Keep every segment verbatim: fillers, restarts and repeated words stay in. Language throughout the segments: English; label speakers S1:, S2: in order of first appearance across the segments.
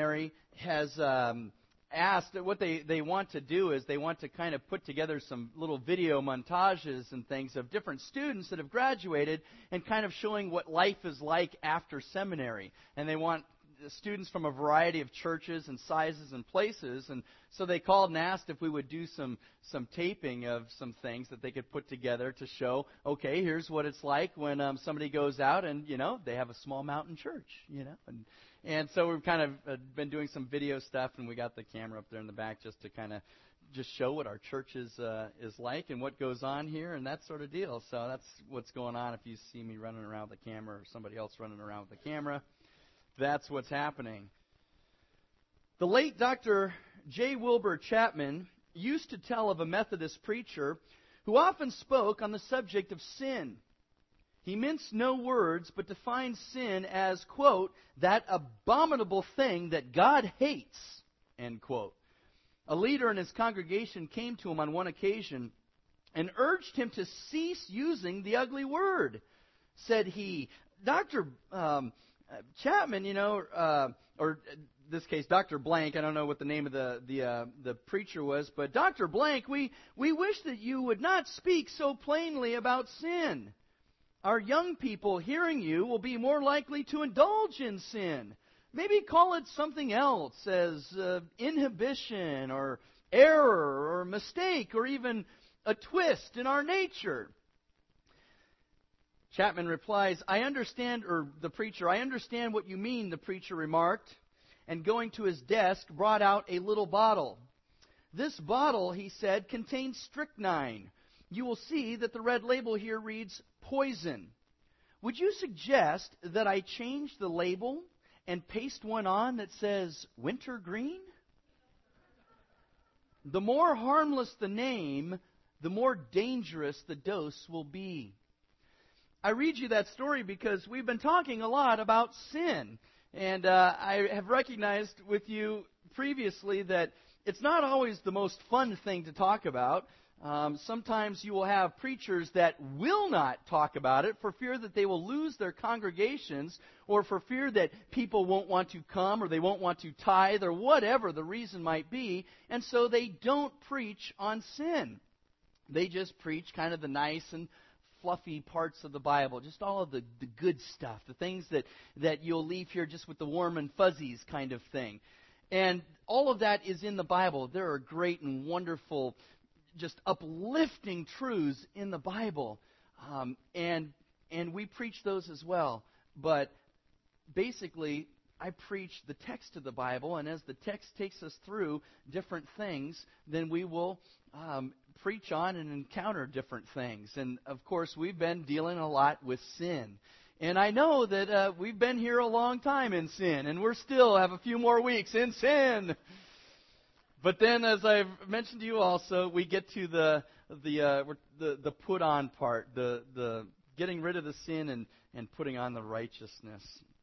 S1: seminary has um, asked, what they, they want to do is they want to kind of put together some little video montages and things of different students that have graduated and kind of showing what life is like after seminary. And they want students from a variety of churches and sizes and places, and so they called and asked if we would do some some taping of some things that they could put together to show, okay, here's what it's like when um, somebody goes out and, you know, they have a small mountain church, you know, and and so we've kind of uh, been doing some video stuff, and we got the camera up there in the back just to kind of just show what our church is uh, is like and what goes on here and that sort of deal. So that's what's going on. If you see me running around with the camera or somebody else running around with the camera, that's what's happening. The late Doctor J. Wilbur Chapman used to tell of a Methodist preacher who often spoke on the subject of sin. He minced no words, but defined sin as, quote, that abominable thing that God hates, end quote. A leader in his congregation came to him on one occasion and urged him to cease using the ugly word. Said he, Doctor Um, Uh, Chapman, you know, uh, or in this case, Doctor Blank, I don't know what the name of the the, uh, the preacher was, but Doctor Blank, we, we wish that you would not speak so plainly about sin. Our young people hearing you will be more likely to indulge in sin. Maybe call it something else, as uh, inhibition or error or mistake or even a twist in our nature. Chapman replies, I understand, or the preacher, I understand what you mean, the preacher remarked, and going to his desk, brought out a little bottle. This bottle, he said, contains strychnine. You will see that the red label here reads poison. Would you suggest that I change the label and paste one on that says wintergreen? The more harmless the name, the more dangerous the dose will be. I read you that story because we've been talking a lot about sin. And uh, I have recognized with you previously that it's not always the most fun thing to talk about. Um, sometimes you will have preachers that will not talk about it for fear that they will lose their congregations, or for fear that people won't want to come, or they won't want to tithe, or whatever the reason might be. And so they don't preach on sin. They just preach kind of the nice and fluffy parts of the Bible, just all of the, the good stuff, the things that, that you'll leave here just with the warm and fuzzies kind of thing. And all of that is in the Bible. There are great and wonderful, just uplifting truths in the Bible. Um, and and we preach those as well. But basically, I preach the text of the Bible, and as the text takes us through different things, then we will um, preach on and encounter different things. And, of course, we've been dealing a lot with sin. And I know that uh, we've been here a long time in sin, and we're still have a few more weeks in sin. But then, as I've mentioned to you also, we get to the the uh, the, the put on part, the the getting rid of the sin and, and putting on the righteousness.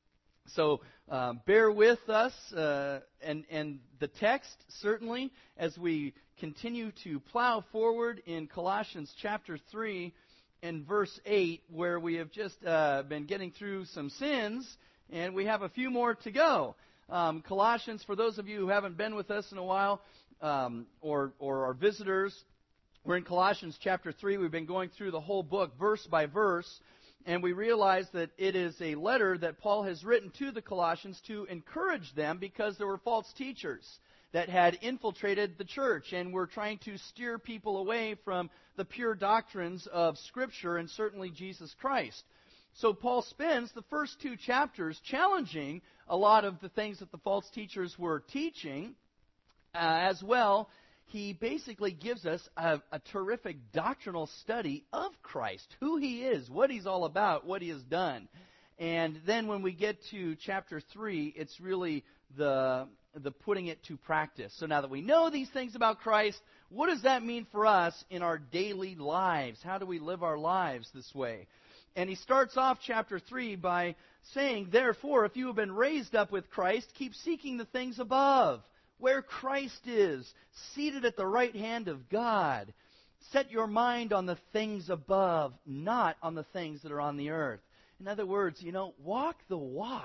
S1: So um, bear with us, uh, and and the text certainly as we continue to plow forward in Colossians chapter three and verse eight, where we have just uh, been getting through some sins, and we have a few more to go. Um, Colossians, for those of you who haven't been with us in a while, um, or or are visitors, we're in Colossians chapter three. We've been going through the whole book, verse by verse. And we realize that it is a letter that Paul has written to the Colossians to encourage them, because there were false teachers that had infiltrated the church and were trying to steer people away from the pure doctrines of Scripture and certainly Jesus Christ. So Paul spends the first two chapters challenging a lot of the things that the false teachers were teaching. Uh, as well, he basically gives us a, a terrific doctrinal study of Christ, who He is, what He's all about, what He has done. And then when we get to chapter three, it's really the the putting it to practice. So now that we know these things about Christ, what does that mean for us in our daily lives? How do we live our lives this way? And he starts off chapter three by saying, therefore, if you have been raised up with Christ, keep seeking the things above, where Christ is, seated at the right hand of God. Set your mind on the things above, not on the things that are on the earth. In other words, you know, walk the walk.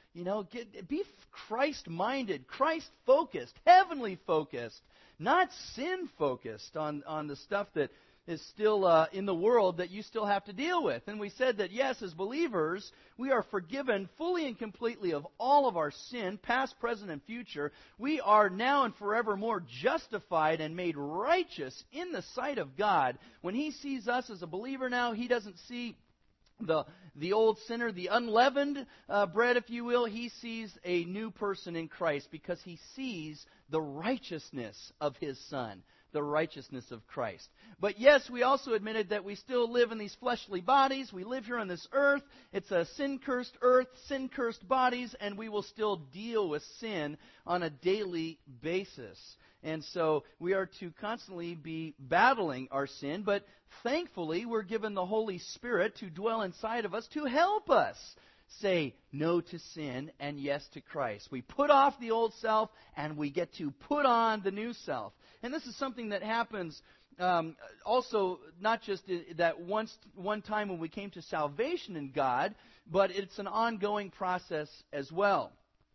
S1: You know, get, be Christ-minded, Christ-focused, heavenly-focused, not sin-focused on, on the stuff that is still uh, in the world that you still have to deal with. And we said that, yes, as believers, we are forgiven fully and completely of all of our sin, past, present, and future. We are now and forevermore justified and made righteous in the sight of God. When He sees us as a believer now, He doesn't see the the old sinner, the unleavened uh, bread, if you will. He sees a new person in Christ because He sees the righteousness of His Son, the righteousness of Christ. But yes, we also admitted that we still live in these fleshly bodies. We live here on this earth. It's a sin-cursed earth, sin-cursed bodies, and we will still deal with sin on a daily basis. And so we are to constantly be battling our sin, but thankfully we're given the Holy Spirit to dwell inside of us to help us say no to sin and yes to Christ. We put off the old self and we get to put on the new self. And this is something that happens um, also not just that once one time when we came to salvation in God, but it's an ongoing process as well.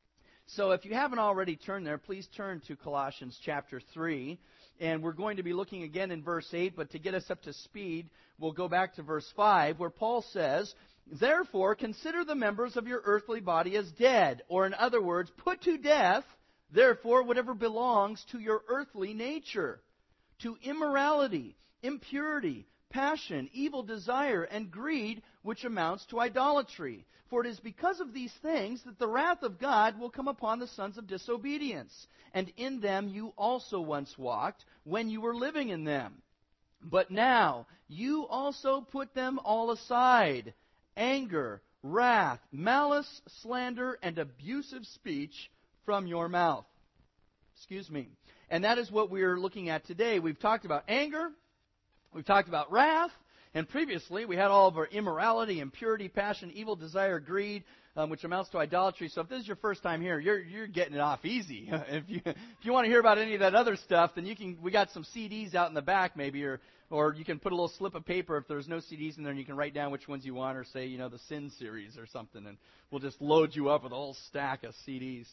S1: So if you haven't already turned there, please turn to Colossians chapter three. And we're going to be looking again in verse eight, but to get us up to speed, we'll go back to verse five, where Paul says, "Therefore, consider the members of your earthly body as dead," or in other words, put to death, therefore, whatever belongs to your earthly nature, to immorality, impurity, passion, evil desire, and greed, which amounts to idolatry. For it is because of these things that the wrath of God will come upon the sons of disobedience. And in them you also once walked, when you were living in them. But now you also put them all aside: anger, wrath, malice, slander, and abusive speech from your mouth. Excuse me. And that is what we are looking at today. We've talked about anger. We've talked about wrath. And previously, we had all of our immorality, impurity, passion, evil desire, greed, um, which amounts to idolatry. So if this is your first time here, you're you're getting it off easy. if you if you want to hear about any of that other stuff, then you can. We got some C Ds out in the back, maybe, or or you can put a little slip of paper if there's no C Ds in there, and you can write down which ones you want, or say, you know, the Sin series or something, and we'll just load you up with a whole stack of C Ds.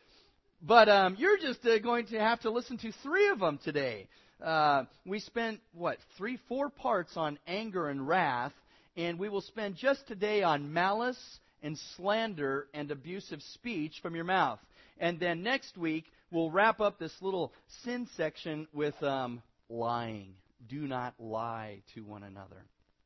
S1: But um, you're just uh, going to have to listen to three of them today. Uh, we spent, what, three, four parts on anger and wrath, and we will spend just today on malice and slander and abusive speech from your mouth. And then next week, we'll wrap up this little sin section with um, lying. Do not lie to one another.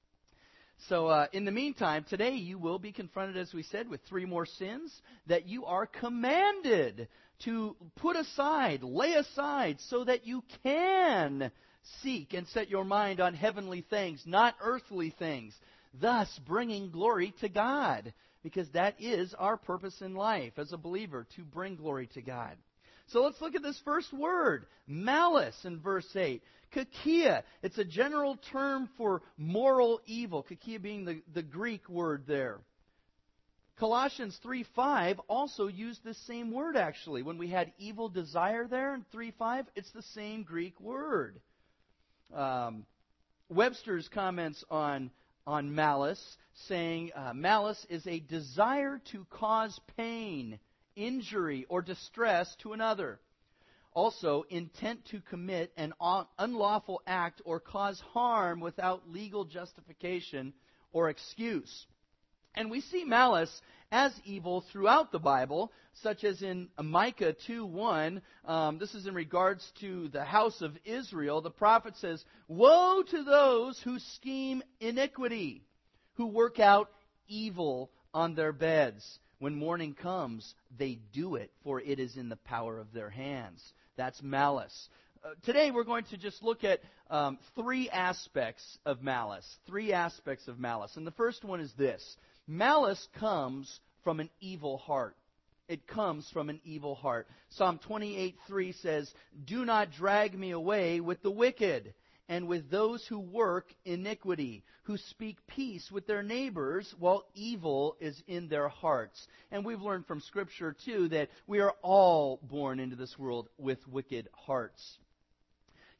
S1: So uh, in the meantime, today you will be confronted, as we said, with three more sins that you are commanded to put aside, lay aside, so that you can seek and set your mind on heavenly things, not earthly things, thus bringing glory to God, because that is our purpose in life as a believer, to bring glory to God. So let's look at this first word, malice, in verse eight. Kakia, it's a general term for moral evil, kakia being the, the Greek word there. Colossians three five also used this same word, actually. When we had evil desire there in three five, it's the same Greek word. Um, Webster's comments on, on malice, saying uh, malice is a desire to cause pain, injury, or distress to another. Also, intent to commit an unlawful act or cause harm without legal justification or excuse. And we see malice as evil throughout the Bible, such as in Micah two one. Um, this is in regards to the house of Israel. The prophet says, "Woe to those who scheme iniquity, who work out evil on their beds. When morning comes, they do it, for it is in the power of their hands." That's malice. Uh, today we're going to just look at um, three aspects of malice. Three aspects of malice. And the first one is this. Malice comes from an evil heart. It comes from an evil heart. Psalm twenty-eight three says, "Do not drag me away with the wicked, and with those who work iniquity, who speak peace with their neighbors while evil is in their hearts." And we've learned from Scripture, too, that we are all born into this world with wicked hearts.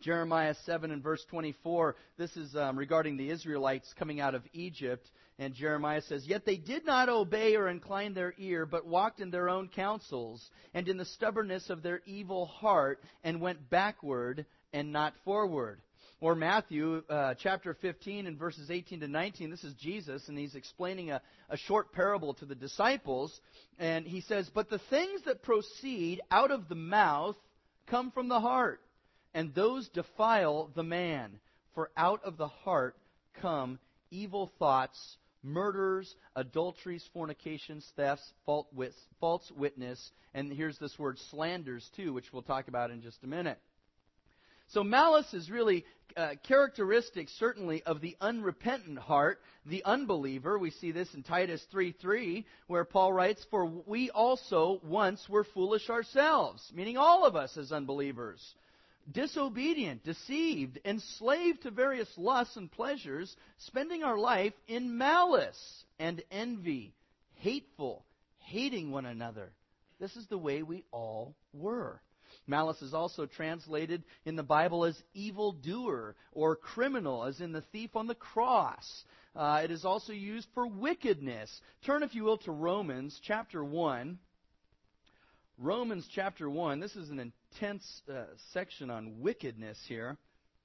S1: Jeremiah seven and verse twenty-four, this is um, regarding the Israelites coming out of Egypt. And Jeremiah says, "Yet they did not obey or incline their ear, but walked in their own counsels, and in the stubbornness of their evil heart, and went backward and not forward." Or Matthew uh, chapter fifteen and verses eighteen to nineteen. This is Jesus, and he's explaining a, a short parable to the disciples. And he says, "But the things that proceed out of the mouth come from the heart, and those defile the man. For out of the heart come evil thoughts, murders, adulteries, fornications, thefts, false witness," and here's this word slanders too, which we'll talk about in just a minute. So malice is really uh, characteristic, certainly, of the unrepentant heart, the unbeliever. We see this in Titus three three, where Paul writes, "For we also once were foolish ourselves," meaning all of us as unbelievers, "disobedient, deceived, enslaved to various lusts and pleasures, spending our life in malice and envy, hateful, hating one another." This is the way we all were. Malice is also translated in the Bible as evildoer or criminal, as in the thief on the cross. Uh, it is also used for wickedness. Turn, if you will, to Romans chapter one. Romans chapter one. This is an intense uh, section on wickedness here.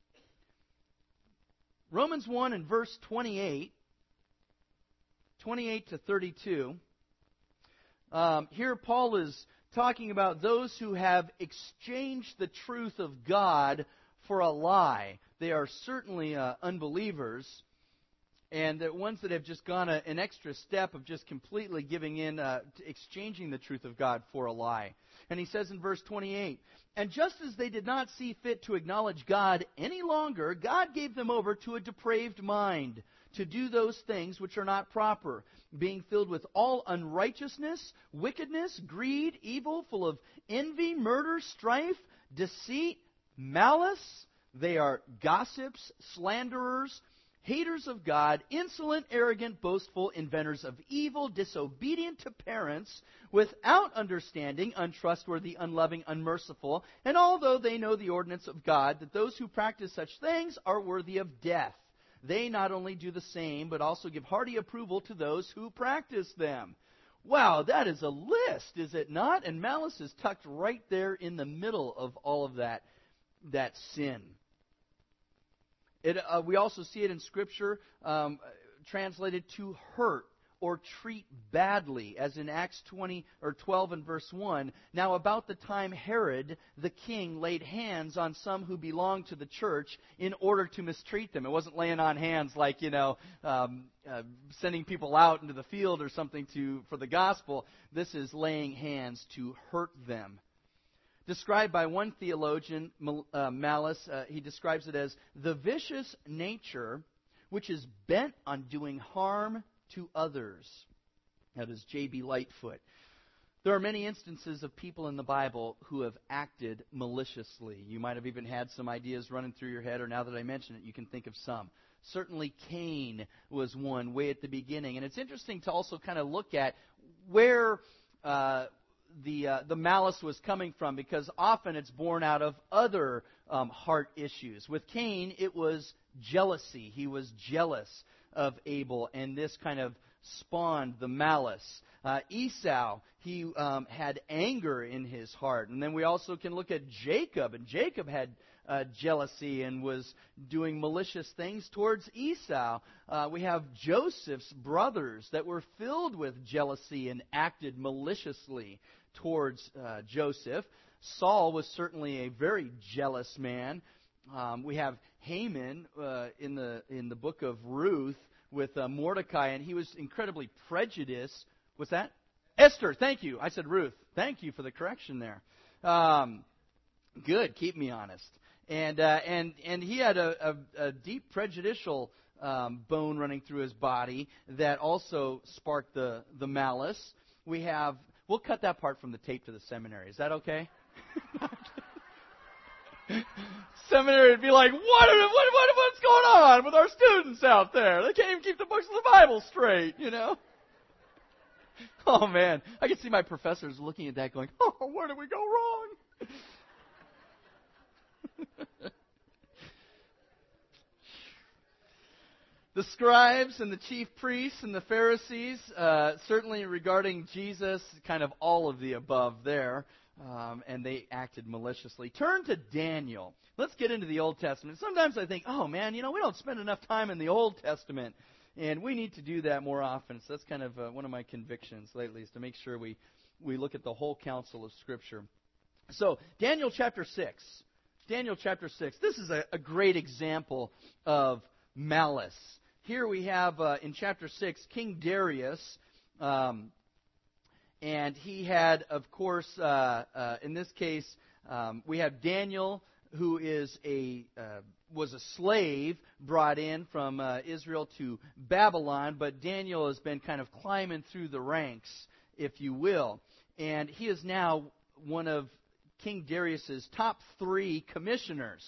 S1: Romans one and verse twenty-eight. twenty-eight to thirty-two. Um, here Paul is talking about those who have exchanged the truth of God for a lie. They are certainly uh, unbelievers, and the ones that have just gone a, an extra step of just completely giving in, uh, to exchanging the truth of God for a lie. And he says in verse twenty-eight, "And just as they did not see fit to acknowledge God any longer, God gave them over to a depraved mind, to do those things which are not proper, being filled with all unrighteousness, wickedness, greed, evil, full of envy, murder, strife, deceit, malice. They are gossips, slanderers, haters of God, insolent, arrogant, boastful, inventors of evil, disobedient to parents, without understanding, untrustworthy, unloving, unmerciful. And although they know the ordinance of God, that those who practice such things are worthy of death, they not only do the same, but also give hearty approval to those who practice them." Wow, that is a list, is it not? And malice is tucked right there in the middle of all of that, that sin. It, uh, we also see it in Scripture um, translated to hurt or treat badly, as in Acts twenty or twelve and verse one. "Now about the time Herod the king laid hands on some who belonged to the church in order to mistreat them." It wasn't laying on hands like, you know, um, uh, sending people out into the field or something to for the gospel. This is laying hands to hurt them. Described by one theologian, uh, malice, uh, he describes it as the vicious nature which is bent on doing harm to others. That is J B Lightfoot. There are many instances of people in the Bible who have acted maliciously. You might have even had some ideas running through your head, or now that I mention it, you can think of some. Certainly Cain was one way at the beginning. And it's interesting to also kind of look at where uh, the uh, the malice was coming from, because often it's born out of other um, heart issues. With Cain, it was jealousy. He was jealous of Abel, and this kind of spawned the malice. Uh, Esau, he um, had anger in his heart. And then we also can look at Jacob, and Jacob had uh, jealousy and was doing malicious things towards Esau. Uh, we have Joseph's brothers that were filled with jealousy and acted maliciously towards uh, Joseph. Saul was certainly a very jealous man. Um, we have Haman uh, in the in the book of Ruth with uh, Mordecai, and he was incredibly prejudiced. What's that? Esther, thank you. I said Ruth. Thank you for the correction there. Um, good, keep me honest. And uh, and and he had a, a, a deep prejudicial um, bone running through his body that also sparked the the malice. We have. We'll cut that part from the tape to the seminary. Is that okay? Seminary would be like, what, what, what, what's going on with our students out there? They can't even keep the books of the Bible straight, you know? Oh, man. I can see my professors looking at that going, oh, where did we go wrong? The scribes and the chief priests and the Pharisees, uh, certainly regarding Jesus, kind of all of the above there, um, and they acted maliciously. Turn to Daniel. Let's get into the Old Testament. Sometimes I think, oh man, you know, we don't spend enough time in the Old Testament, and we need to do that more often. So that's kind of uh, one of my convictions lately, is to make sure we, we look at the whole counsel of Scripture. So, Daniel chapter six. Daniel chapter six. This is a, a great example of malice. Here we have, uh, in chapter six, King Darius, um, and he had, of course, uh, uh, in this case, um, we have Daniel, who is a uh, was a slave brought in from uh, Israel to Babylon, but Daniel has been kind of climbing through the ranks, if you will, and he is now one of King Darius's top three commissioners.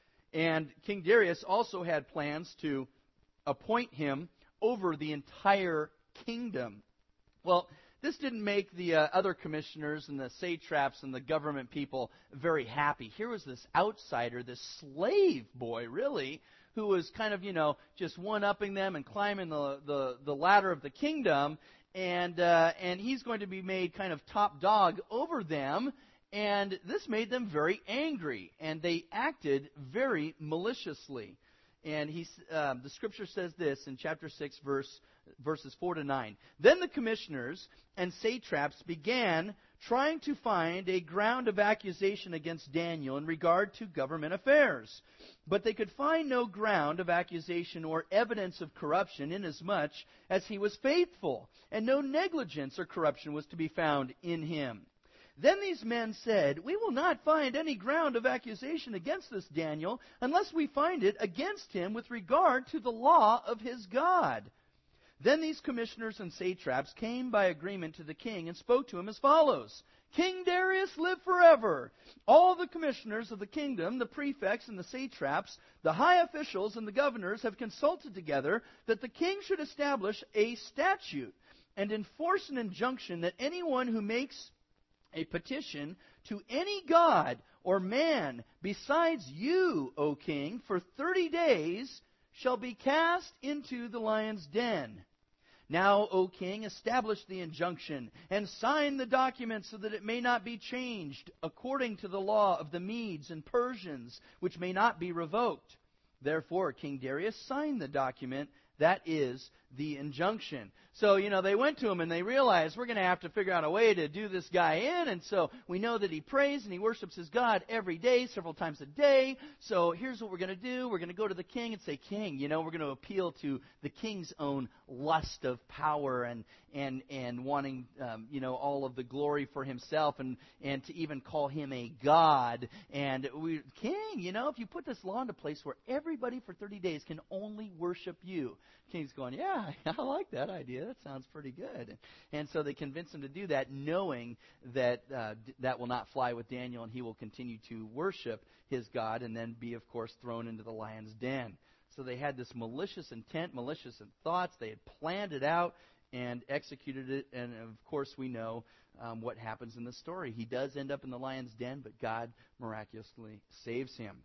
S1: And King Darius also had plans to appoint him over the entire kingdom. Well, this didn't make the uh, other commissioners and the satraps and the government people very happy. Here was this outsider, this slave boy, really, who was kind of, you know, just one-upping them and climbing the, the, the ladder of the kingdom. And, uh, and he's going to be made kind of top dog over them. And this made them very angry, and they acted very maliciously. And he, uh, the Scripture says this in chapter six, verse, verses four to nine. Then the commissioners and satraps began trying to find a ground of accusation against Daniel in regard to government affairs. But they could find no ground of accusation or evidence of corruption, inasmuch as he was faithful, and no negligence or corruption was to be found in him. Then these men said, "We will not find any ground of accusation against this Daniel unless we find it against him with regard to the law of his God." Then these commissioners and satraps came by agreement to the king and spoke to him as follows: "King Darius, live forever! All the commissioners of the kingdom, the prefects and the satraps, the high officials and the governors have consulted together that the king should establish a statute and enforce an injunction that anyone who makes a petition to any god or man besides you, O king, for thirty days shall be cast into the lion's den. Now, O king, establish the injunction and sign the document so that it may not be changed according to the law of the Medes and Persians, which may not be revoked." Therefore, King Darius signed the document. That is the injunction. So, you know, they went to him and they realized, we're going to have to figure out a way to do this guy in. And so we know that he prays and he worships his God every day, several times a day. So here's what we're going to do. We're going to go to the king and say, "King, you know, we're going to appeal to the king's own lust of power and and and wanting, um, you know, all of the glory for himself, and, and to even call him a god. And we, king, you know, if you put this law into place where everybody for thirty days can only worship you." King's going, "Yeah, I like that idea. That sounds pretty good." And so they convince him to do that, knowing that uh, that will not fly with Daniel, and he will continue to worship his God and then be, of course, thrown into the lion's den. So they had this malicious intent, malicious thoughts. They had planned it out and executed it. And, of course, we know um, what happens in the story. He does end up in the lion's den, but God miraculously saves him.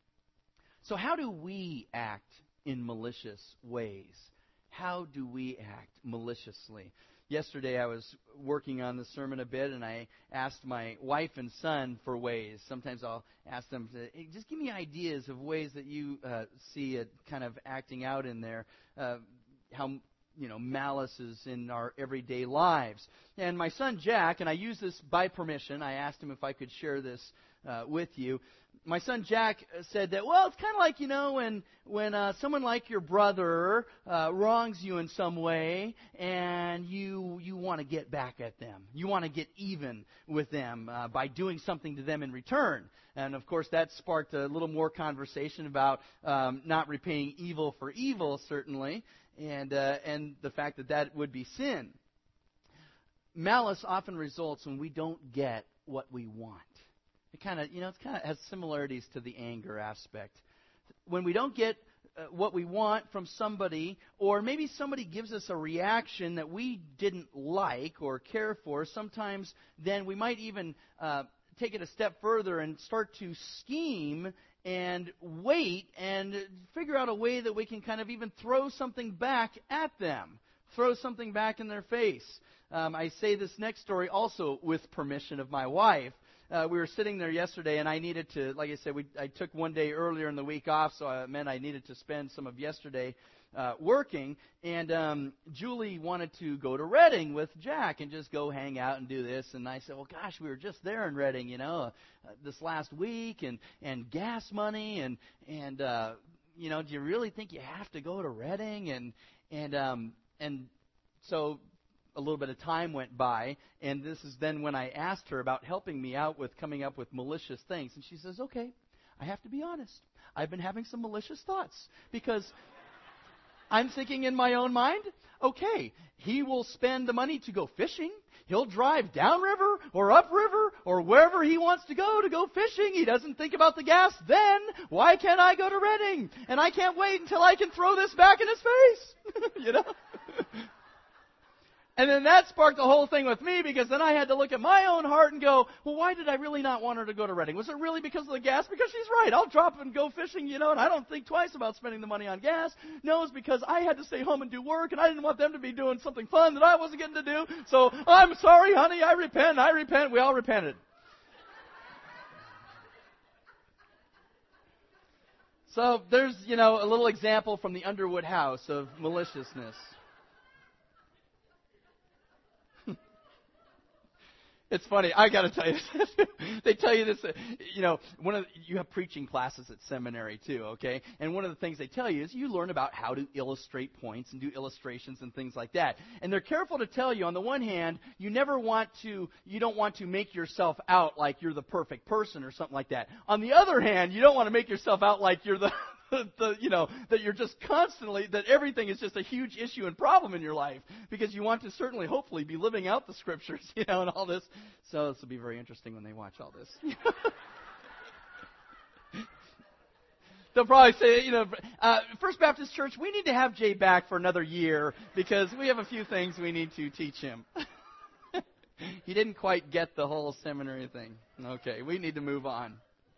S1: So how do we act in malicious ways? How do we act maliciously? Yesterday I was working on the sermon a bit, and I asked my wife and son for ways. Sometimes I'll ask them to, hey, just give me ideas of ways that you uh, see it kind of acting out in there, uh, how, you know, malice is in our everyday lives. And my son Jack, and I use this by permission, I asked him if I could share this uh, with you. My son Jack said that, well, it's kind of like, you know, when when uh, someone like your brother uh, wrongs you in some way, and you you want to get back at them. You want to get even with them uh, by doing something to them in return. And, of course, that sparked a little more conversation about um, not repaying evil for evil, certainly, and uh, and the fact that that would be sin. Malice often results when we don't get what we want. It kind of, you know, it kind of has similarities to the anger aspect. When we don't get uh, what we want from somebody, or maybe somebody gives us a reaction that we didn't like or care for, sometimes then we might even uh, take it a step further and start to scheme and wait and figure out a way that we can kind of even throw something back at them, throw something back in their face. Um, I say this next story also with permission of my wife. Uh, we were sitting there yesterday, and I needed to, like I said, we, I took one day earlier in the week off, so it meant I needed to spend some of yesterday uh, working. And um, Julie wanted to go to Redding with Jack and just go hang out and do this. And I said, well, gosh, we were just there in Redding, you know, uh, this last week, and, and gas money, and, and uh, you know, do you really think you have to go to Redding? And, and, um, and so a little bit of time went by, and this is then when I asked her about helping me out with coming up with malicious things. And she says, okay, I have to be honest. I've been having some malicious thoughts because I'm thinking in my own mind, okay, he will spend the money to go fishing. He'll drive downriver or upriver or wherever he wants to go to go fishing. He doesn't think about the gas. Then why can't I go to Redding? And I can't wait until I can throw this back in his face. You know? And then that sparked the whole thing with me, because then I had to look at my own heart and go, well, why did I really not want her to go to Redding? Was it really because of the gas? Because she's right. I'll drop and go fishing, you know, and I don't think twice about spending the money on gas. No, it's because I had to stay home and do work, and I didn't want them to be doing something fun that I wasn't getting to do. So I'm sorry, honey. I repent. I repent. We all repented. So there's, you know, a little example from the Underwood house of maliciousness. It's funny. I got to tell you this. They tell you this. Uh, you know, one of the, you have preaching classes at seminary too, okay? And one of the things they tell you is you learn about how to illustrate points and do illustrations and things like that. And they're careful to tell you, on the one hand, you never want to, you don't want to make yourself out like you're the perfect person or something like that. On the other hand, you don't want to make yourself out like you're the The, you know, that you're just constantly, that everything is just a huge issue and problem in your life, because you want to certainly, hopefully, be living out the Scriptures, you know, and all this. So this will be very interesting when they watch all this. They'll probably say, you know, uh, First Baptist Church, we need to have Jay back for another year because we have a few things we need to teach him. He didn't quite get the whole seminary thing. Okay, we need to move on.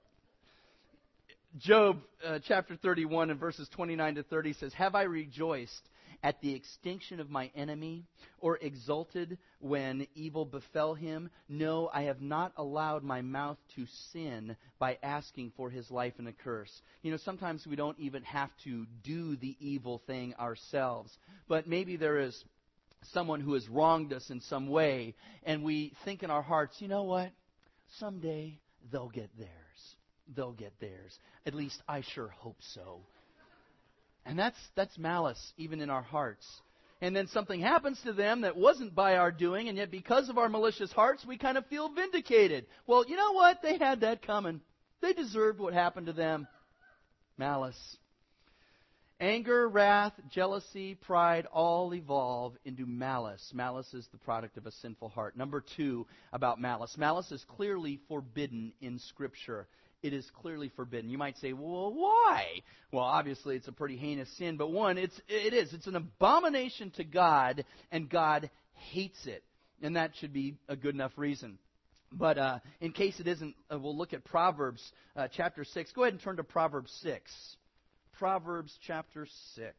S1: Job uh, chapter thirty-one and verses twenty-nine to thirty says, have I rejoiced at the extinction of my enemy, or exulted when evil befell him? No, I have not allowed my mouth to sin by asking for his life in a curse. You know, sometimes we don't even have to do the evil thing ourselves, but maybe there is someone who has wronged us in some way, and we think in our hearts, you know what? Someday they'll get theirs. They'll get theirs. At least I sure hope so. And that's that's malice even in our hearts. And then something happens to them that wasn't by our doing, and yet because of our malicious hearts, we kind of feel vindicated. Well, you know what? They had that coming. They deserved what happened to them. Malice. Anger, wrath, jealousy, pride all evolve into malice. Malice is the product of a sinful heart. Number two about malice. Malice is clearly forbidden in Scripture. It is clearly forbidden. You might say, well, why? Well, obviously it's a pretty heinous sin, but one, it's it is. It's an abomination to God, and God hates it. And that should be a good enough reason. But uh, in case it isn't, uh, we'll look at Proverbs uh, chapter six. Go ahead and turn to Proverbs six. Proverbs chapter six.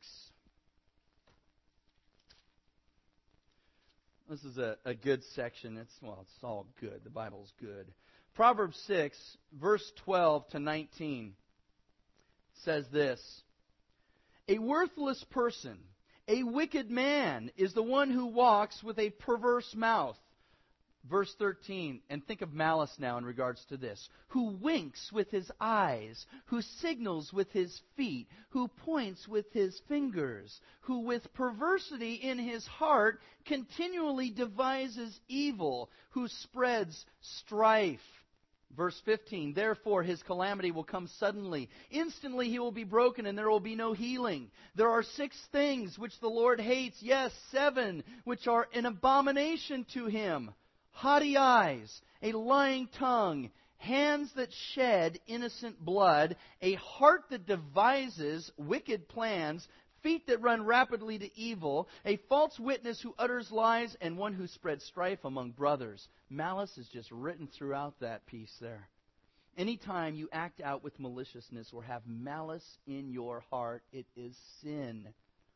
S1: This is a, a good section. It's well, it's all good. The Bible's good. Proverbs six, verse twelve to nineteen says this. A worthless person, a wicked man, is the one who walks with a perverse mouth. Verse thirteen, and think of malice now in regards to this. Who winks with his eyes, who signals with his feet, who points with his fingers, who with perversity in his heart continually devises evil, who spreads strife. Verse fifteen, therefore his calamity will come suddenly. Instantly he will be broken, and there will be no healing. There are six things which the Lord hates, yes, seven, which are an abomination to him. Haughty eyes, a lying tongue, hands that shed innocent blood, a heart that devises wicked plans, feet that run rapidly to evil, a false witness who utters lies, and one who spreads strife among brothers. Malice is just written throughout that piece there. Anytime you act out with maliciousness or have malice in your heart, it is sin.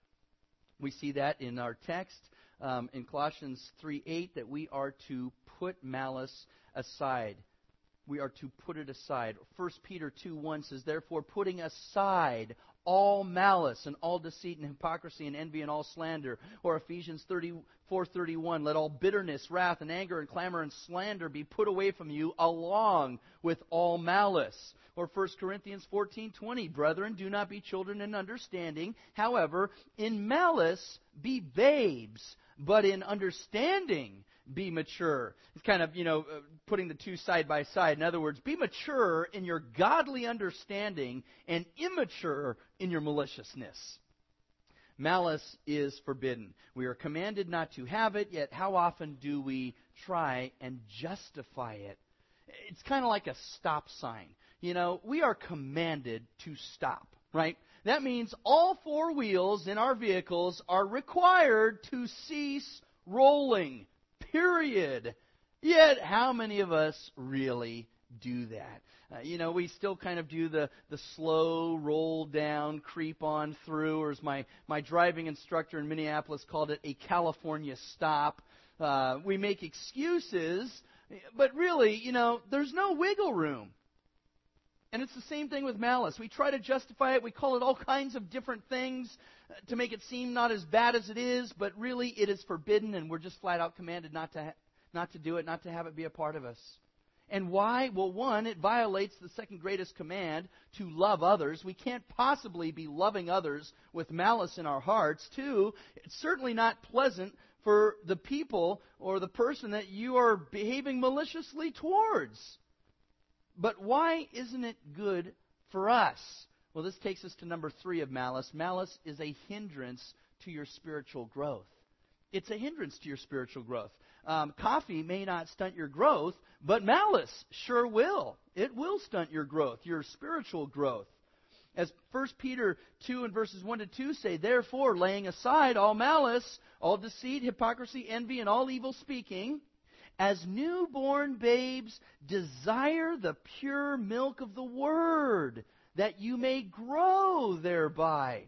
S1: We see that in our text um, in Colossians three eight, that we are to put malice aside. We are to put it aside. First Peter two one says, therefore, putting aside all malice and all deceit and hypocrisy and envy and all slander. Or Ephesians thirty-four thirty-one, let all bitterness, wrath, and anger and clamor and slander be put away from you, along with all malice. Or First Corinthians fourteen twenty, brethren, do not be children in understanding. However, in malice be babes, but in understanding be mature. It's kind of, you know, uh, putting the two side by side. In other words, be mature in your godly understanding and immature in your maliciousness. Malice is forbidden. We are commanded not to have it, yet how often do we try and justify it? It's kind of like a stop sign. You know, we are commanded to stop, right? That means all four wheels in our vehicles are required to cease rolling. Period. Yet, how many of us really do that? Uh, you know, we still kind of do the, the slow roll down, creep on through, or as my, my driving instructor in Minneapolis called it, a California stop. Uh, we make excuses, but really, you know, there's no wiggle room. And it's the same thing with malice. We try to justify it. We call it all kinds of different things to make it seem not as bad as it is, but really it is forbidden, and we're just flat out commanded not to ha- not to do it, not to have it be a part of us. And why? Well, one, it violates the second greatest command, to love others. We can't possibly be loving others with malice in our hearts. Two, it's certainly not pleasant for the people or the person that you are behaving maliciously towards. But why isn't it good for us? Well, this takes us to number three of malice. Malice is a hindrance to your spiritual growth. It's a hindrance to your spiritual growth. Um, coffee may not stunt your growth, but malice sure will. It will stunt your growth, your spiritual growth. As First Peter two and verses one to two say, therefore, laying aside all malice, all deceit, hypocrisy, envy, and all evil speaking, as newborn babes, desire the pure milk of the Word, that you may grow thereby.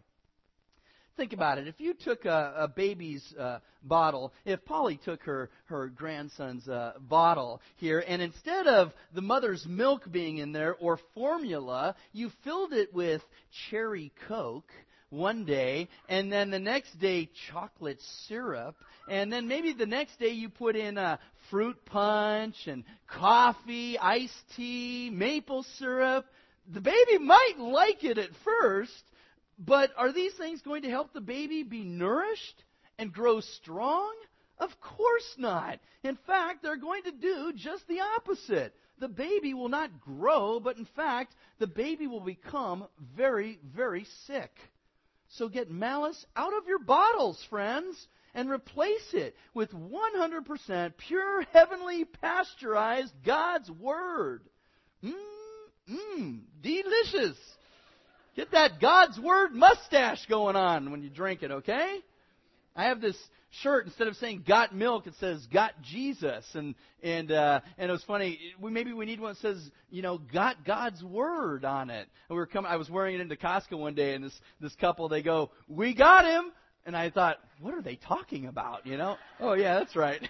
S1: Think about it. If you took a, a baby's uh, bottle, if Polly took her, her grandson's uh, bottle here, and instead of the mother's milk being in there or formula, you filled it with cherry Coke one day, and then the next day chocolate syrup, and then maybe the next day you put in a fruit punch and coffee, iced tea, maple syrup. The baby might like it at first, but are these things going to help the baby be nourished and grow strong? Of course not. In fact, they're going to do just the opposite. The baby will not grow, but in fact, the baby will become very, very sick. So get malice out of your bottles, friends, and replace it with one hundred percent pure, heavenly, pasteurized God's Word. Mmm, mmm, delicious. Get that God's Word mustache going on when you drink it, okay? I have this shirt, instead of saying got milk, it says got Jesus. And and uh, and it was funny, we, maybe we need one that says, you know, got God's Word on it. And we were coming, I was wearing it into Costco one day, and this, this couple, they go, we got him. And I thought, what are they talking about, you know? Oh, yeah, that's right.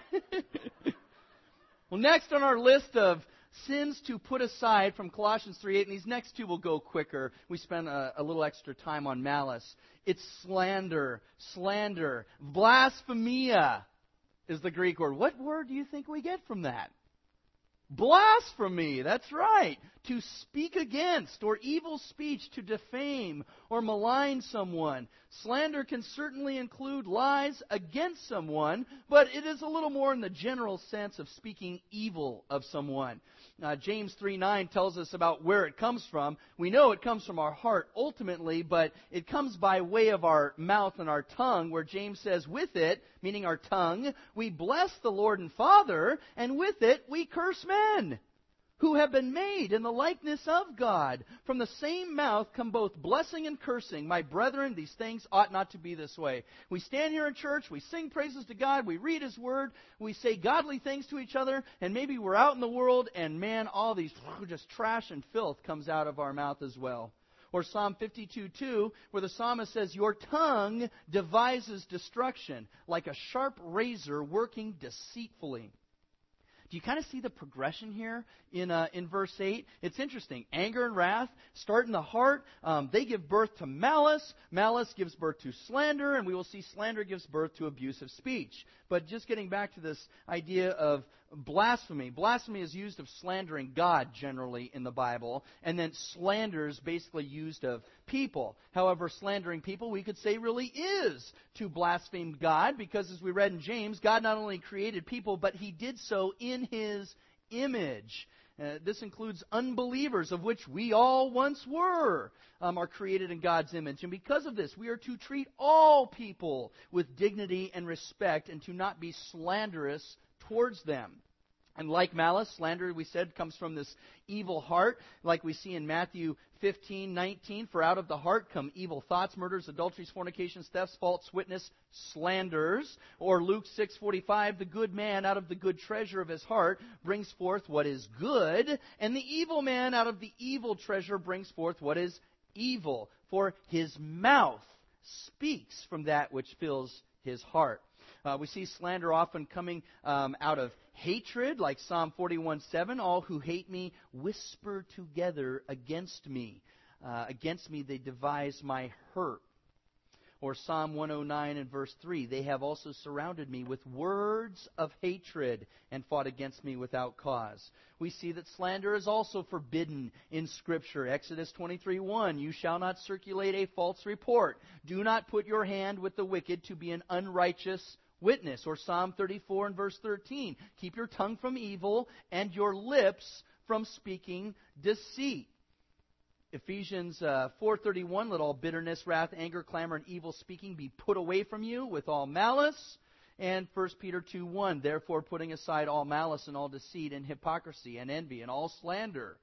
S1: Well, next on our list of sins to put aside from Colossians three eight, and these next two will go quicker. We spent a, a little extra time on malice. It's slander. Slander. Blasphemia is the Greek word. What word do you think we get from that? Blasphemy, that's right. To speak against, or evil speech, to defame or malign someone. Slander can certainly include lies against someone, but it is a little more in the general sense of speaking evil of someone. Uh, James three nine tells us about where it comes from. We know it comes from our heart ultimately, but it comes by way of our mouth and our tongue, where James says, with it, meaning our tongue, we bless the Lord and Father, and with it we curse men. who have been made in the likeness of God. From the same mouth come both blessing and cursing. My brethren, these things ought not to be this way. We stand here in church, we sing praises to God, we read His Word, we say godly things to each other, and maybe we're out in the world, and man, all these just trash and filth comes out of our mouth as well. Or Psalm fifty-two two, where the psalmist says, your tongue devises destruction, like a sharp razor working deceitfully. Do you kind of see the progression here in uh, in verse eight? It's interesting. Anger and wrath start in the heart. Um, they give birth to malice. Malice gives birth to slander. And we will see slander gives birth to abusive speech. But just getting back to this idea of blasphemy. Blasphemy is used of slandering God generally in the Bible. And then slander is basically used of people. However, slandering people, we could say, really is to blaspheme God. Because as we read in James, God not only created people, but He did so in His image. Uh, this includes unbelievers, of which we all once were, um, are created in God's image. And because of this, we are to treat all people with dignity and respect and to not be slanderous towards them. And like malice, slander, we said, comes from this evil heart, like we see in Matthew fifteen nineteen. For out of the heart come evil thoughts, murders, adulteries, fornications, thefts, false witness, slanders. Or Luke six forty-five, the good man out of the good treasure of his heart brings forth what is good, and the evil man out of the evil treasure brings forth what is evil. For his mouth speaks from that which fills his heart. Uh, we see slander often coming um, out of hatred, like Psalm forty-one seven. All who hate me whisper together against me. Uh, against me they devise my hurt. Or Psalm one oh nine and verse three. They have also surrounded me with words of hatred and fought against me without cause. We see that slander is also forbidden in Scripture. Exodus twenty-three one. You shall not circulate a false report. Do not put your hand with the wicked to be an unrighteous witness. Or Psalm thirty-four and verse thirteen. Keep your tongue from evil and your lips from speaking deceit. Ephesians uh, four thirty-one, let all bitterness, wrath, anger, clamor, and evil speaking be put away from you with all malice. And First Peter two one, therefore putting aside all malice and all deceit and hypocrisy and envy and all slander.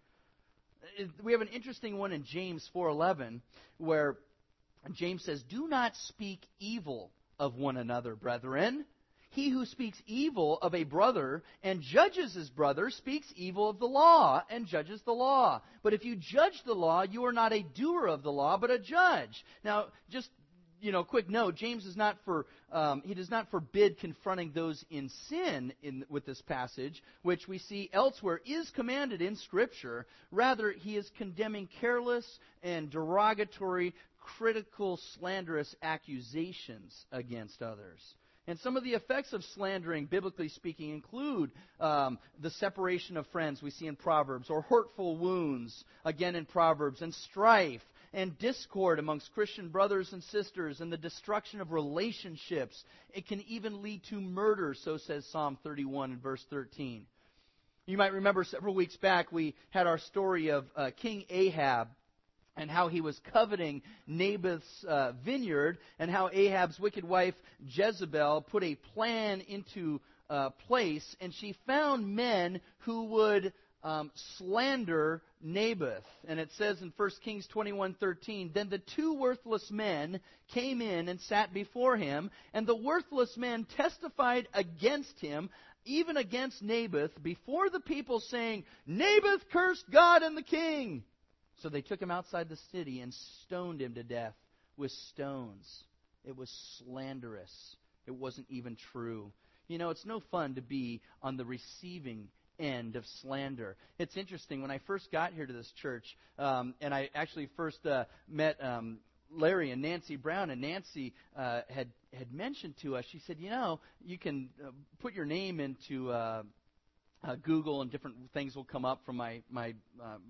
S1: We have an interesting one in James four eleven where James says, do not speak evil of one another, brethren. He who speaks evil of a brother and judges his brother speaks evil of the law and judges the law. But if you judge the law, you are not a doer of the law, but a judge. Now, just, you know, quick note, James is not for, um, he does not forbid confronting those in sin in, with this passage, which we see elsewhere is commanded in Scripture. Rather, he is condemning careless and derogatory, critical, slanderous accusations against others. And some of the effects of slandering, biblically speaking, include um, the separation of friends we see in Proverbs, or hurtful wounds, again in Proverbs, and strife, and discord amongst Christian brothers and sisters, and the destruction of relationships. It can even lead to murder, so says Psalm thirty-one and verse thirteen. You might remember several weeks back we had our story of uh, King Ahab, and how he was coveting Naboth's uh, vineyard, and how Ahab's wicked wife Jezebel put a plan into uh, place, and she found men who would um, slander Naboth. And it says in First Kings twenty-one thirteen, then the two worthless men came in and sat before him, and the worthless men testified against him, even against Naboth, before the people, saying, Naboth cursed God and the king. So they took him outside the city and stoned him to death with stones. It was slanderous. It wasn't even true. You know, it's no fun to be on the receiving end of slander. It's interesting. When I first got here to this church, um, and I actually first uh, met um, Larry and Nancy Brown, and Nancy uh, had had mentioned to us, she said, you know, you can uh, put your name into uh, uh, Google, and different things will come up from my my um,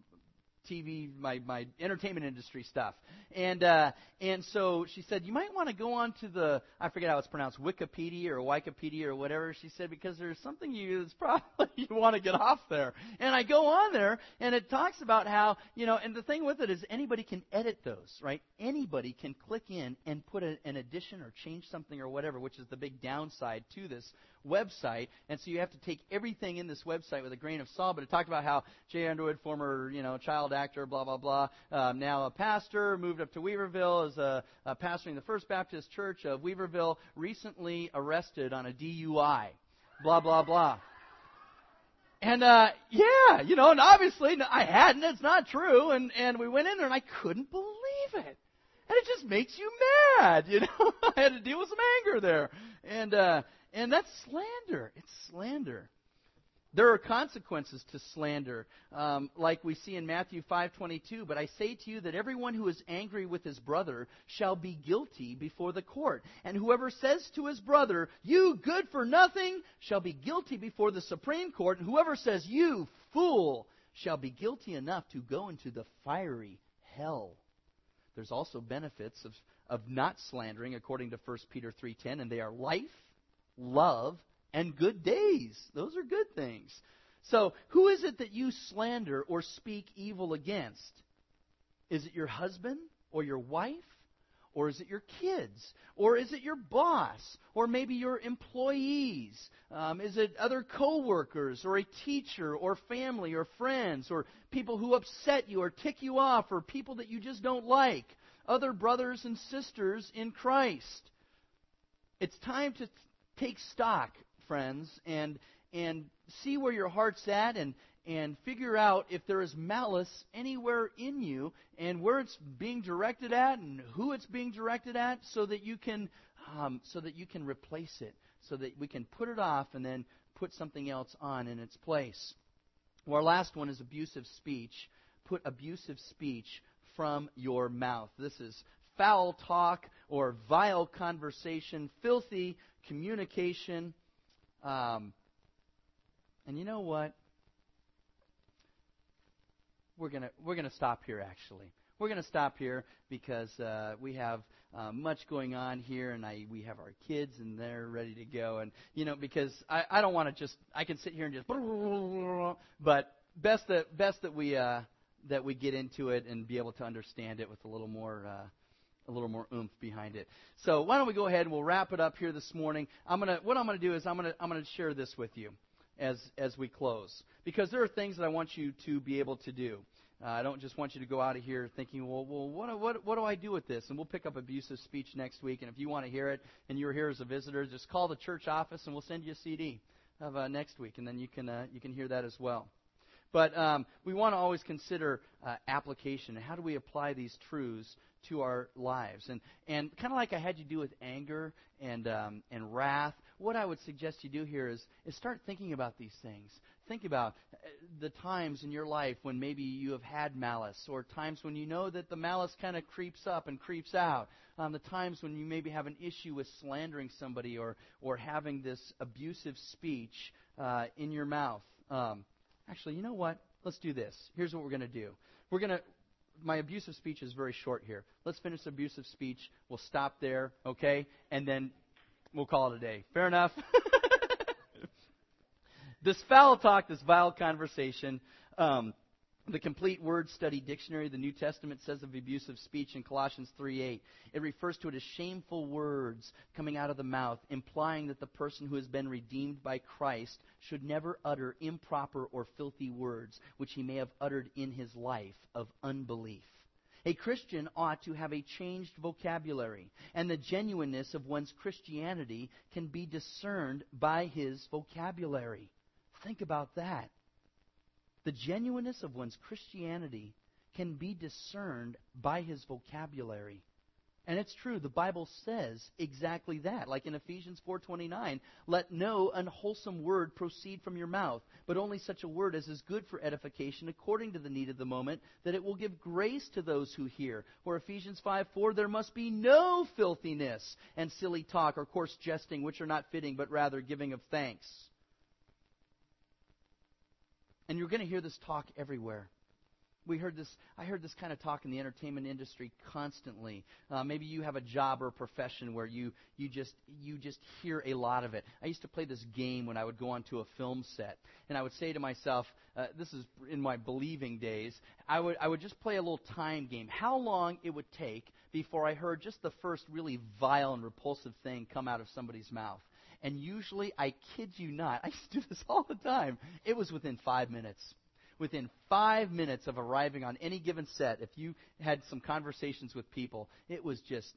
S1: T V, my, my entertainment industry stuff. And uh, and so she said, you might want to go on to the, I forget how it's pronounced, Wikipedia or Wikipedia or whatever. She said, because there's something you that's probably you want to get off there. And I go on there, and it talks about how, you know, and the thing with it is anybody can edit those, right? Anybody can click in and put a, an addition or change something or whatever, which is the big downside to this website, and so you have to take everything in this website with a grain of salt. But it talked about how Jay Underwood, former you know child actor, blah blah blah, um, now a pastor, moved up to Weaverville as a, a pastoring the First Baptist Church of Weaverville, recently arrested on a D U I, blah blah blah. And, uh, yeah, you know, and obviously no, I hadn't. It's not true. And, and we went in there, and I couldn't believe it. And it just makes you mad, you know. I had to deal with some anger there. And, uh, and that's slander. It's slander. There are consequences to slander, um, like we see in Matthew five twenty-two. But I say to you that everyone who is angry with his brother shall be guilty before the court. And whoever says to his brother, you good for nothing, shall be guilty before the Supreme Court. And whoever says, you fool, shall be guilty enough to go into the fiery hell. There's also benefits of, of not slandering, according to First Peter three ten, and they are life, love, and good days. Those are good things. So, who is it that you slander or speak evil against? Is it your husband or your wife? Or is it your kids? Or is it your boss? Or maybe your employees? Um, is it other coworkers or a teacher or family or friends or people who upset you or tick you off or people that you just don't like? Other brothers and sisters in Christ. It's time to take stock, friends, and and see where your heart's at and and figure out if there is malice anywhere in you and where it's being directed at and who it's being directed at, so that you can um, so that you can replace it, so that we can put it off and then put something else on in its place. Well, our last one is abusive speech. Put abusive speech from your mouth. This is foul talk or vile conversation, filthy communication. Um, and you know what? We're gonna we're gonna stop here. Actually, we're gonna stop here because uh, we have uh, much going on here, and I we have our kids, and they're ready to go. And you know, because I, I don't want to just I can sit here and just, but best that best that we uh, that we get into it and be able to understand it with a little more. Uh, a little more oomph behind it. So why don't we go ahead and we'll wrap it up here this morning. I'm gonna what I'm gonna do is I'm gonna I'm gonna share this with you as as we close, because there are things that I want you to be able to do. Uh, I don't just want you to go out of here thinking, well, well, what what what do I do with this? And we'll pick up abusive speech next week. And if you want to hear it and you're here as a visitor, just call the church office and we'll send you a C D of uh, next week, and then you can uh, you can hear that as well. But um, we want to always consider uh, application and how do we apply these truths to our lives. And and kind of like I had you do with anger and um, and wrath, what I would suggest you do here is, is start thinking about these things. Think about the times in your life when maybe you have had malice, or times when you know that the malice kind of creeps up and creeps out. Um, the times when you maybe have an issue with slandering somebody or, or having this abusive speech uh, in your mouth. Um, actually, you know what? Let's do this. Here's what we're going to do. We're going to My abusive speech is very short here. Let's finish the abusive speech. We'll stop there, okay? And then we'll call it a day. Fair enough? This foul talk, this vile conversation, um, the Complete Word Study Dictionary of the New Testament says of abusive speech in Colossians three eight, it refers to it as shameful words coming out of the mouth, implying that the person who has been redeemed by Christ should never utter improper or filthy words, which he may have uttered in his life of unbelief. A Christian ought to have a changed vocabulary, and the genuineness of one's Christianity can be discerned by his vocabulary. Think about that. The genuineness of one's Christianity can be discerned by his vocabulary. And it's true, the Bible says exactly that. Like in Ephesians four twenty-nine, let no unwholesome word proceed from your mouth, but only such a word as is good for edification according to the need of the moment, that it will give grace to those who hear. Or Ephesians five four, there must be no filthiness and silly talk or coarse jesting, which are not fitting, but rather giving of thanks. And you're going to hear this talk everywhere. We heard this. I heard this kind of talk in the entertainment industry constantly. Uh, maybe you have a job or a profession where you you just you just hear a lot of it. I used to play this game when I would go onto a film set, and I would say to myself, uh, "This is in my believing days." I would I would just play a little time game. How long it would take before I heard just the first really vile and repulsive thing come out of somebody's mouth. And usually, I kid you not, I used to do this all the time. It was within five minutes. Within five minutes of arriving on any given set, if you had some conversations with people, it was just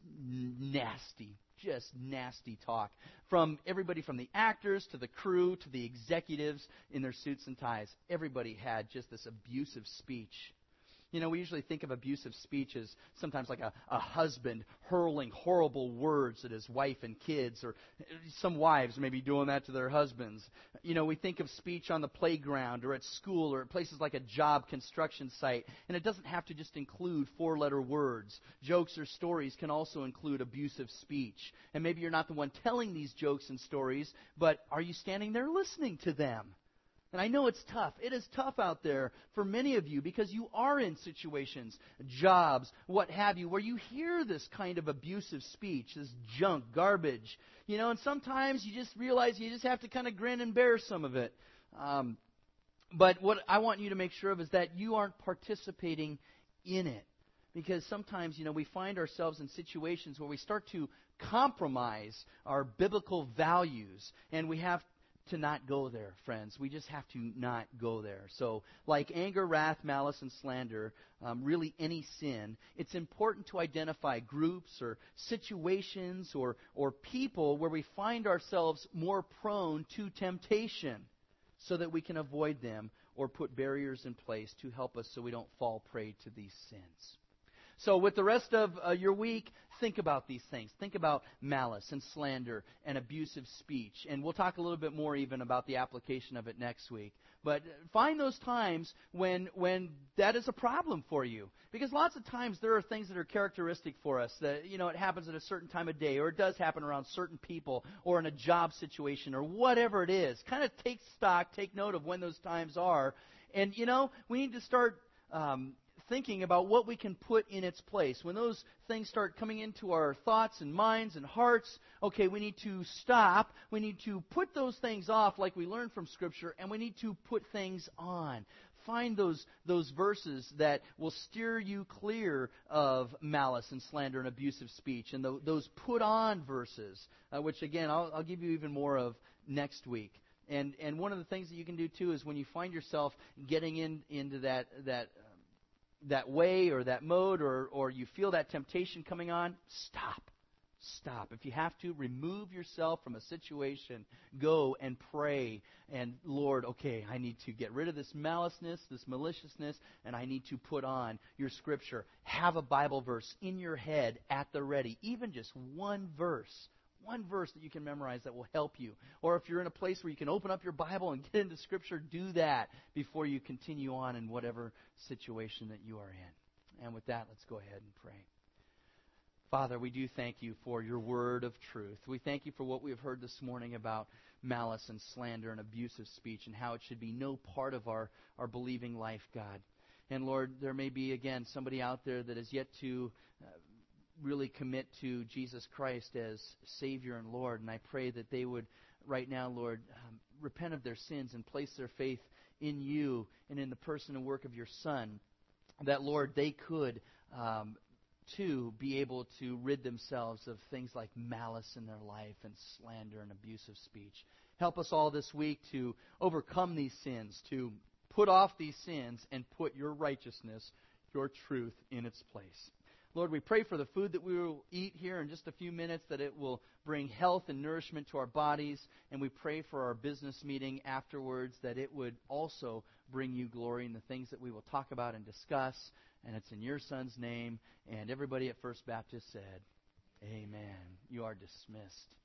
S1: nasty, just nasty talk. From everybody from the actors to the crew to the executives in their suits and ties. Everybody had just this abusive speech. You know, we usually think of abusive speech as sometimes like a, a husband hurling horrible words at his wife and kids, or some wives maybe doing that to their husbands. You know, we think of speech on the playground or at school or at places like a job construction site, and it doesn't have to just include four-letter words. Jokes or stories can also include abusive speech. And maybe you're not the one telling these jokes and stories, but are you standing there listening to them? And I know it's tough. It is tough out there for many of you because you are in situations, jobs, what have you, where you hear this kind of abusive speech, this junk, garbage. You know, and sometimes you just realize you just have to kind of grin and bear some of it. Um, but what I want you to make sure of is that you aren't participating in it. Because sometimes, you know, we find ourselves in situations where we start to compromise our biblical values, and we have to not go there, friends. We just have to not go there. So, like anger, wrath, malice, and slander, um, really any sin, it's important to identify groups or situations or, or people where we find ourselves more prone to temptation so that we can avoid them or put barriers in place to help us so we don't fall prey to these sins. So with the rest of uh, your week, think about these things. Think about malice and slander and abusive speech. And we'll talk a little bit more even about the application of it next week. But find those times when when that is a problem for you. Because lots of times there are things that are characteristic for us that, you know, it happens at a certain time of day, or it does happen around certain people, or in a job situation, or whatever it is. Kind of take stock, take note of when those times are. And, you know, we need to start Um, thinking about what we can put in its place. When those things start coming into our thoughts and minds and hearts, okay, we need to stop. We need to put those things off like we learned from Scripture, and we need to put things on. Find those those verses that will steer you clear of malice and slander and abusive speech, and the, those put-on verses, uh, which, again, I'll, I'll give you even more of next week. And and one of the things that you can do, too, is when you find yourself getting in into that that that way or that mode, or, or you feel that temptation coming on, stop. Stop. If you have to, remove yourself from a situation. Go and pray. And, Lord, okay, I need to get rid of this maliceness, this maliciousness, and I need to put on your Scripture. Have a Bible verse in your head at the ready. Even just one verse. One verse that you can memorize that will help you. Or if you're in a place where you can open up your Bible and get into Scripture, do that before you continue on in whatever situation that you are in. And with that, let's go ahead and pray. Father, we do thank you for your word of truth. We thank you for what we have heard this morning about malice and slander and abusive speech and how it should be no part of our, our believing life, God. And Lord, there may be, again, somebody out there that is yet to uh, really commit to Jesus Christ as Savior and Lord. And I pray that they would right now, Lord, um, repent of their sins and place their faith in you and in the person and work of your Son. That, Lord, they could um, to be able to rid themselves of things like malice in their life and slander and abusive speech. Help us all this week to overcome these sins, to put off these sins and put your righteousness, your truth in its place. Lord, we pray for the food that we will eat here in just a few minutes, that it will bring health and nourishment to our bodies. And we pray for our business meeting afterwards, that it would also bring you glory in the things that we will talk about and discuss. And it's in your Son's name. And everybody at First Baptist said, amen. You are dismissed.